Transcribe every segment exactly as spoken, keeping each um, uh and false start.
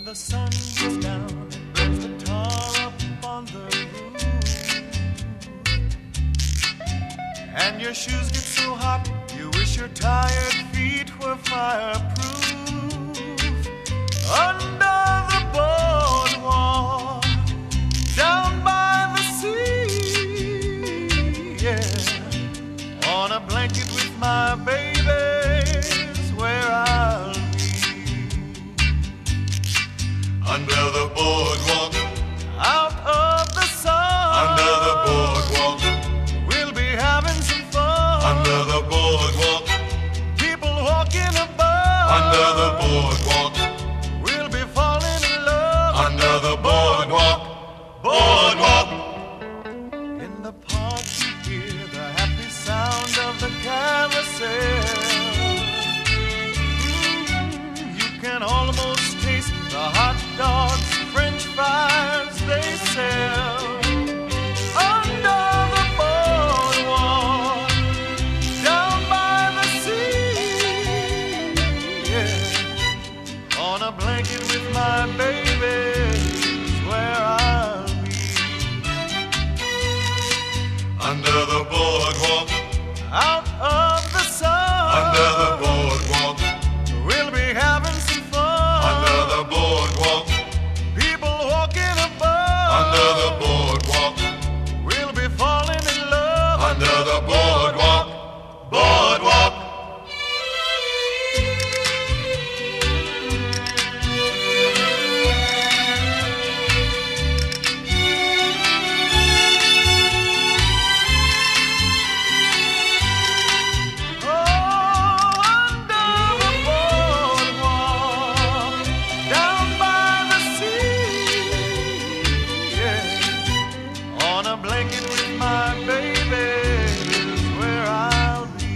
the sun goes down and burns the tar up on the roof, and your shoes get so hot you wish your tired feet were fireproof. Under the boardwalk, down by the sea, yeah, on a blanket with my baby's where I'll be. Under the boardwalk, out of the sun, under the boardwalk, we'll be having some fun. under the boardwalk, People walking above, under the boardwalk, we'll be falling in love. under the boardwalk, boardwalk. In the park you hear the happy sound of the carousel. Mm, you can almost taste the hot dogs, French fries they sell. Under the boardwalk, down by the sea, yeah, on a blanket with my baby is where I'll be. Under the boardwalk, Out of the sun, under the boardwalk, we'll be having some fun. under the boardwalk, People walking above, under the boardwalk, we'll be falling in love. under the boardwalk, boardwalk. Oh, under the boardwalk, down by the sea, yeah, on a blanket with my baby is where I'll be.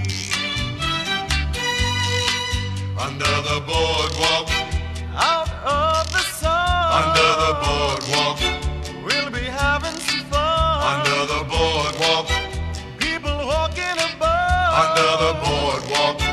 Under the boardwalk, Out of the sun, under the boardwalk, we'll be having some fun. under the boardwalk, People walking above, under the boardwalk,